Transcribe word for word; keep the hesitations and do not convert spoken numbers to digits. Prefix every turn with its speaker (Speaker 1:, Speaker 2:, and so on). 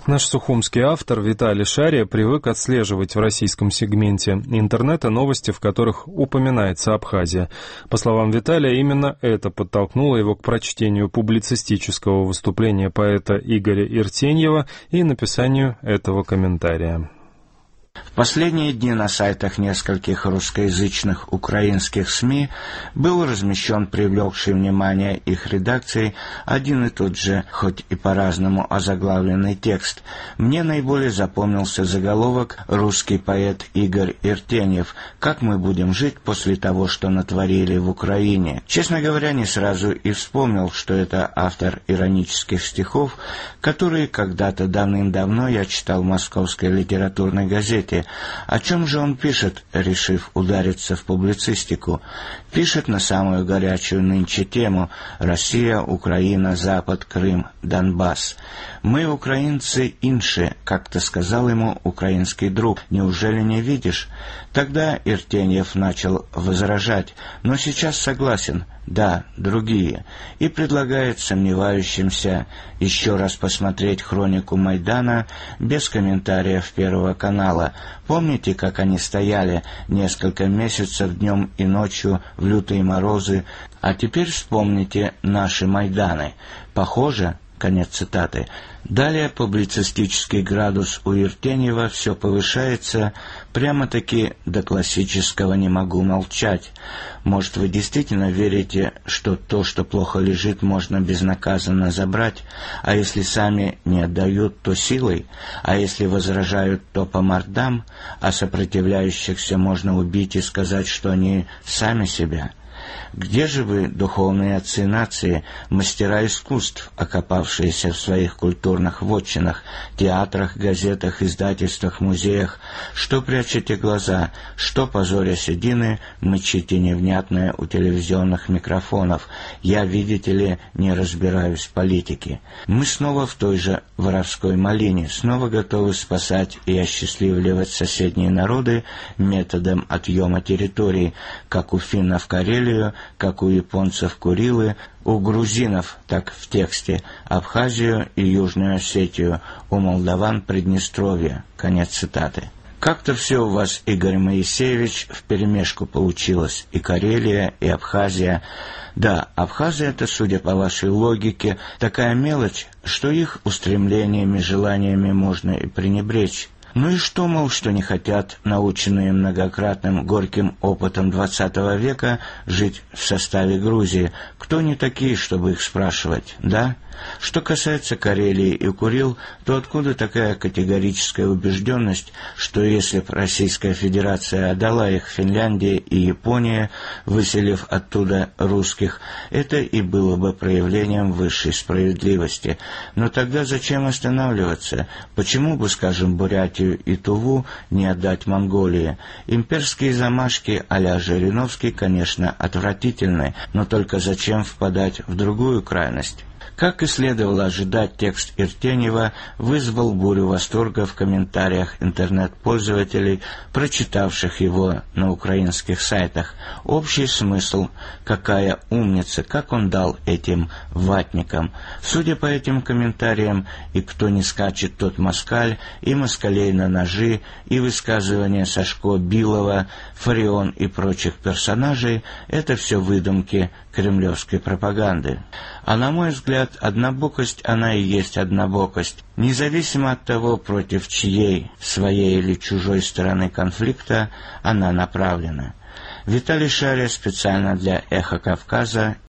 Speaker 1: Наш сухумский автор Виталий Шария привык отслеживать в российском сегменте интернета новости, в которых упоминается Абхазия. По словам Виталия, именно это подтолкнуло его к прочтению публицистического выступления поэта Игоря Иртеньева и написанию этого комментария.
Speaker 2: В последние дни на сайтах нескольких русскоязычных украинских СМИ был размещен привлекший внимание их редакций один и тот же, хоть и по-разному озаглавленный текст. Мне наиболее запомнился заголовок «Русский поэт Игорь Иртеньев. Как мы будем жить после того, что натворили в Украине?». Честно говоря, не сразу и вспомнил, что это автор иронических стихов, которые когда-то давным-давно я читал в московской литературной газете. О чем же он пишет, решив удариться в публицистику? Пишет на самую горячую нынче тему «Россия, Украина, Запад, Крым, Донбасс». «Мы, украинцы, инши», как-то сказал ему украинский друг. «Неужели не видишь?» Тогда Иртеньев начал возражать, но сейчас согласен. Да, другие. И предлагает сомневающимся еще раз посмотреть хронику Майдана без комментариев Первого канала. Помните, как они стояли несколько месяцев днем и ночью в лютые морозы? А теперь вспомните наши Майданы. Похоже? Конец цитаты. Далее публицистический градус у Иртеньева все повышается, прямо-таки до классического «не могу молчать». Может, вы действительно верите, что то, что плохо лежит, можно безнаказанно забрать, а если сами не отдают, то силой, а если возражают, то по мордам, а сопротивляющихся можно убить и сказать, что они сами себя? Где же вы, духовные отцы нации, мастера искусств, окопавшиеся в своих культурных вотчинах, театрах, газетах, издательствах, музеях? Что прячете глаза, что, позоря седины, мычите невнятное у телевизионных микрофонов? Я, видите ли, не разбираюсь в политике. Мы снова в той же воровской малине, снова готовы спасать и осчастливливать соседние народы методом отъема территорий, как у финнов Карелию, как у японцев Курилы, у грузинов, так в тексте, Абхазию и Южную Осетию, у молдаван Приднестровье. Конец цитаты. Как-то все у вас, Игорь Моисеевич, вперемешку получилось, и Карелия, и Абхазия. Да, Абхазия — это, судя по вашей логике, такая мелочь, что их устремлениями, желаниями можно и пренебречь. Ну и что, мол, что не хотят, наученные многократным горьким опытом двадцатого века, жить в составе Грузии? Кто не такие, чтобы их спрашивать, да? Что касается Карелии и Курил, то откуда такая категорическая убежденность, что если б Российская Федерация отдала их Финляндии и Японии, выселив оттуда русских, это и было бы проявлением высшей справедливости? Но тогда зачем останавливаться? Почему бы, скажем, Бурятию и Туву не отдать Монголии? Имперские замашки а-ля Жириновский, конечно, отвратительны, но только зачем впадать в другую крайность? Как и следовало ожидать, текст Иртеньева вызвал бурю восторга в комментариях интернет-пользователей, прочитавших его на украинских сайтах. Общий смысл: какая умница, как он дал этим ватникам. Судя по этим комментариям, и кто не скачет, тот москаль, и москалей на ножи, и высказывания Сашко Билова, Фарион и прочих персонажей — это все выдумки кремлевской пропаганды. А на мой взгляд, однобокость она и есть однобокость, независимо от того, против чьей, своей или чужой стороны конфликта она направлена. Виталий Шария специально для «Эхо Кавказа».